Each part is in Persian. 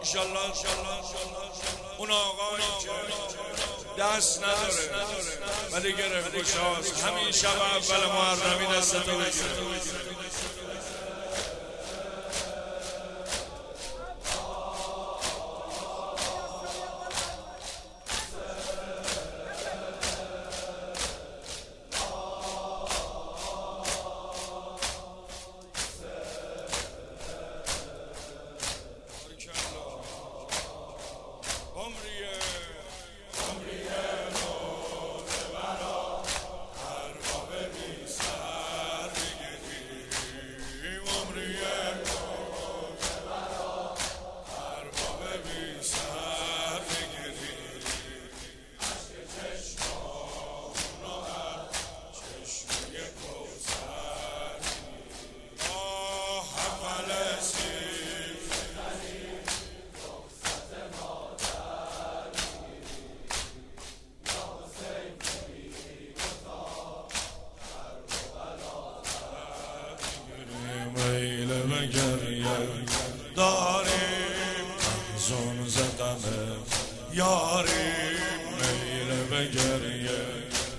انشالله اون آقایی که دست نداره ولی گرفت گشاست همین شب اول محرمی دستتو بگیره. داریم زون زدمه یاریم میل به گریه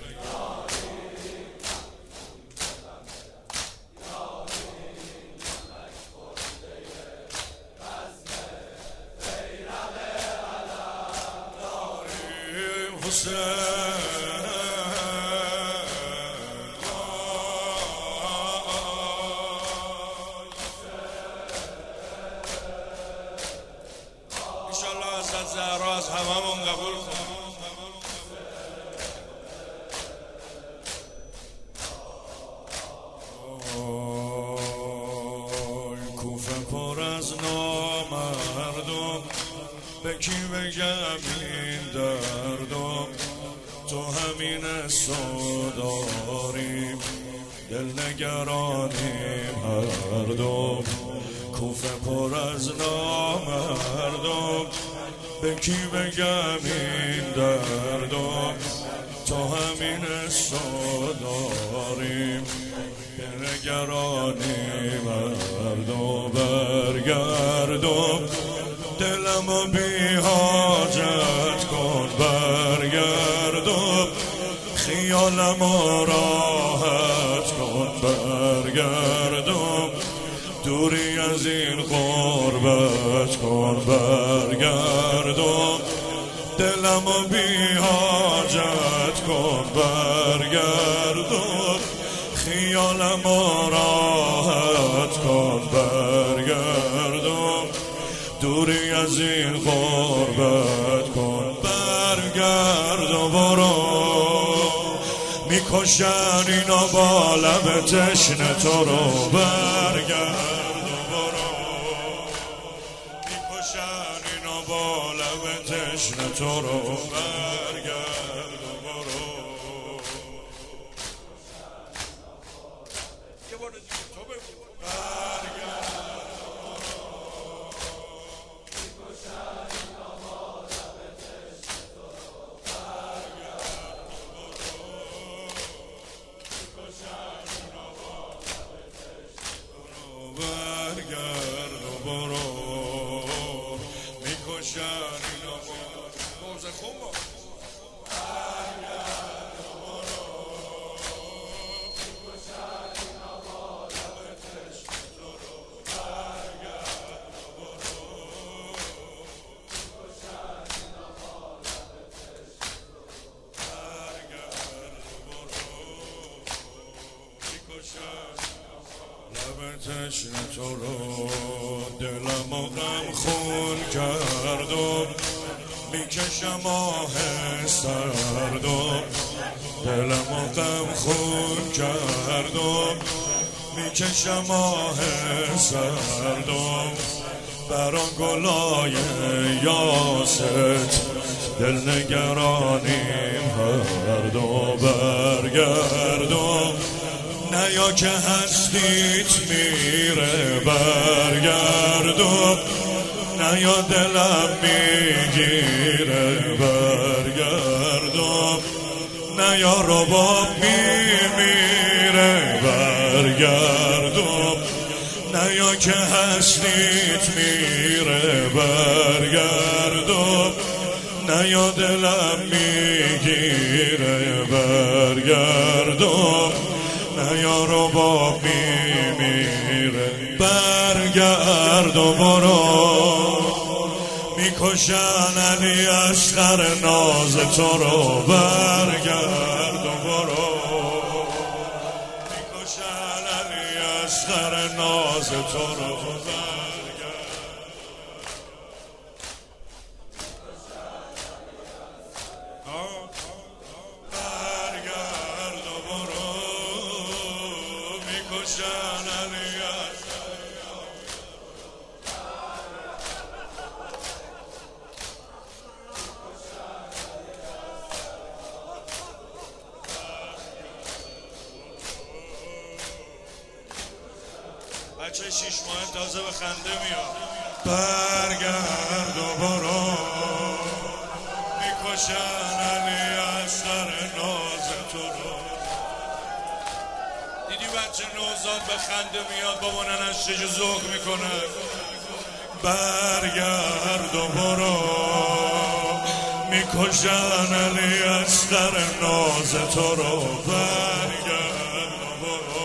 داریم حسین زهرا از هممون قبول کن. کوفه پر از نامردم به کی بگم این دردم تو همین داریم دل نگرانیم هر دم کوفه پر از نامردم به کی بگم این دردم تو همین داریم به نگرانی مردم برگردم دلمو بی حاجت کن برگردم خیالمو راحت کن برگردم دوری از این غربت کن برگردم دلمو بی حاجت کن برگردم خیالمو راحت کن برگردم دوری از این غربت کن برگردم برو میکشن اینا با لب تشنه تو رو برگردم با لب تشنه تو رو برگرد و برو یه بار دیگه تو بگو برگرد برگرد و برو موزه خون با تشنه تو رو دلمو غم خون کردم میکشم آه سردم دلمو غم خون کردم میکشم آه سردم برا گلای یاست دل نگرانیم هر دو برگردم نیا که هستیت میره برگردم نیا دلم میگیره برگردم نیا رباب میمیره برگردم نیا که هستیت میره برگردم نیا دلم میگیره برگردم نیا رباب میمیره برگرد و برو میکشن علی اصغر ناز تو رو برگرد و برو میکشن علی اصغر ناز تو رو برگرد و برو میکشن علی بچه 6 ماه تازه به خنده میاد برگرد و برو میکشن علی اصغر ناز تو رو دیدی بچه نوزاد به خنده میاد بابا ننش چجور ذوق میکنه برگرد و برو میکشن علی اصغر ناز تو رو برگرد و برو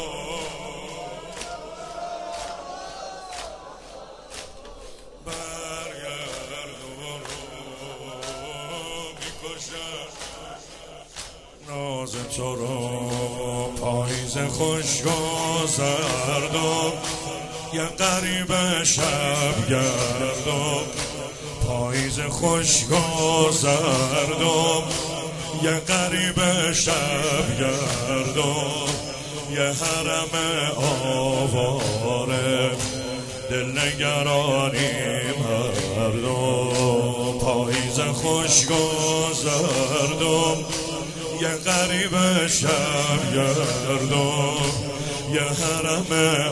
ناز تو رو پاییز خوش گذردم یه قریب شب گردم پاییز خوش گذردم یه قریب شب گردم یه حرم آواره دل نگرانی مردم پاییز خوش گذردم یه غریب شب گردم یه حرم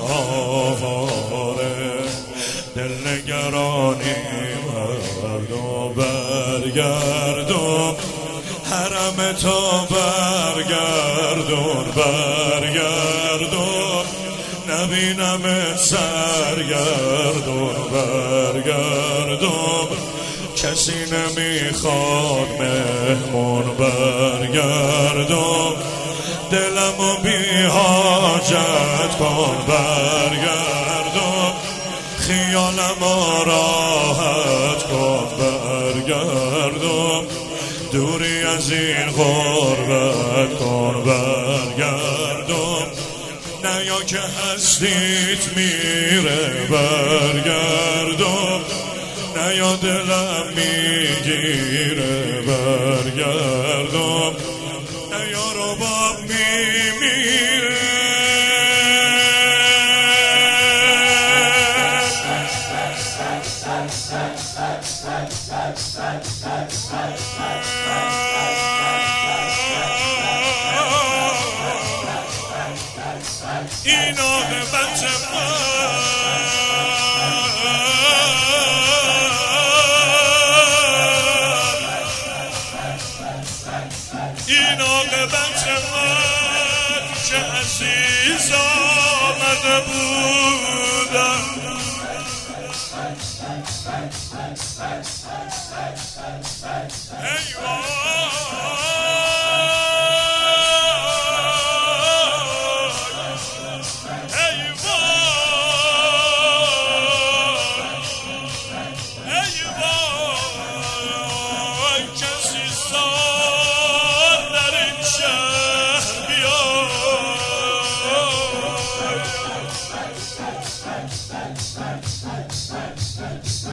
آواره دل نگرانی مردم برگردم حرم تو برگردون برگردون نبینم سرگردون برگردون کسی نمیخواد مهمون برگردم دلمو بی حاجت کن برگردم خیالمو راحت کن برگردم دوری از این غربت کن برگردم نیا که هستیت میره برگردم نیا دلم میگیره برگردم نیا رباب میمیره این عاقبت این عاقبت من که عزیز آمده بودم ای وای